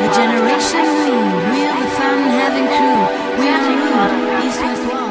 Generation Moon, we're the fun-having crew. We are rude, east-west wall.